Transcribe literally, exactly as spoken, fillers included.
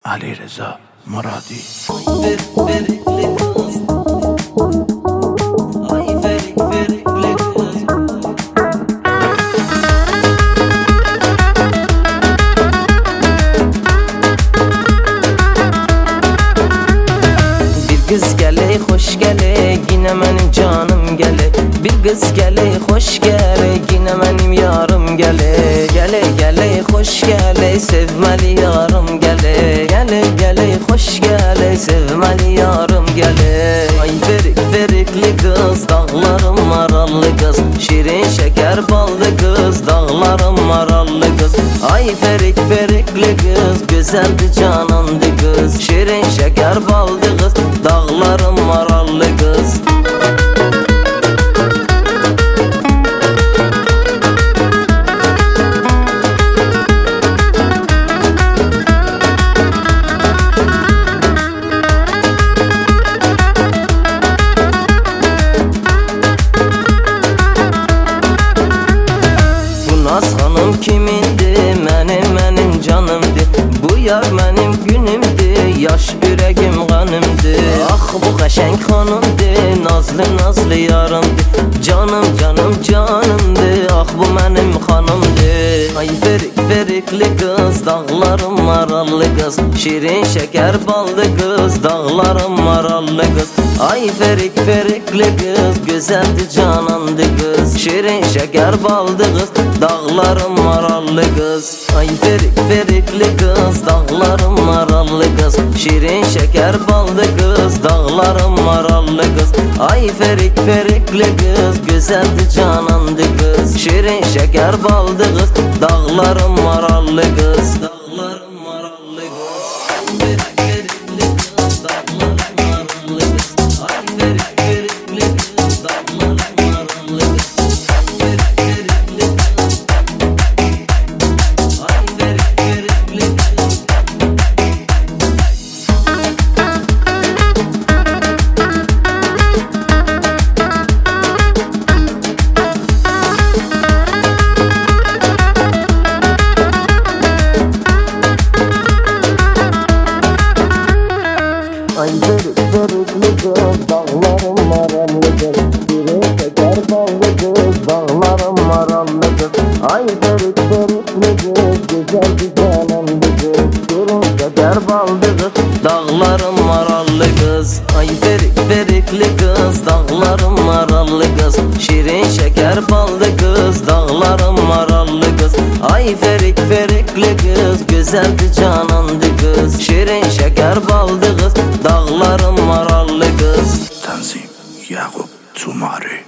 Ali Reza Muradi. Ferik ferikli kız, ay ferik ferikli kız. Bir kız gele, hoş gele, yine benim canım gele. Bir kız gele, hoş gele, yine benim yarım gele. Gele gele, hoş gele, sevmeli yarım gele. Gele gele, hoş gele, sevmeli yarım gele. Ay ferik ferikli kız, dağlarım marallı kız. Şirin şeker ballı kız, dağlarım marallı kız. Ay ferik ferikli kız, güzeldi canandı kız. Şirin şeker ballı kız, dağlarım marallı kız. Naz hanım kimindi, benim benim canımdı. Bu yar benim günümdü, yaş yüreğim kanımdı. Ah bu qəşəng hanımdı, nazlı nazlı yarımdı. Canım canım canımdı, ah bu benim hanımdı. Ay ferik ferikli kız, dağlarım marallı kız. Şirin şeker ballı kız, dağlarım marallı kız. Ay ferik ferikli kız, güzeldi canandı kız. Şirin şeker ballı kız, dağlarım marallı kız. Ay ferik ferikli kız, dağlarım marallı kız. Şirin şeker ballı kız, dağlarım marallı kız. Ay ferik ferikli kız, güzeldi canandı kız. Şirin şeker ballı kız, dağlarım marallı kız. Dağlarım marallı kız. Ferik ferikli kız, dağlarım marallı kız. Ay ferik ferikli kız, dağlarım marallı kız. Ferik ferikli kız, ay ferik ferikli kız. Ay ferik ferikli kız, dağlarım marallı kız. Şirin şeker ballı kız, dağlarım marallı kız. Ay ferik ferikli kız, güzeldi canandı kız. Şirin şeker ballı kız, dağlarım marallı kız. Ay ferik ferikli kız, dağlarım marallı kız. Şirin şeker ballı kız, dağlarım marallı kız. Ay ferik ferikli kız, güzeldi canandı kız. Şirin şeker ballı kız, dağlarım marallı kız. Tanzim Yakup Tumari.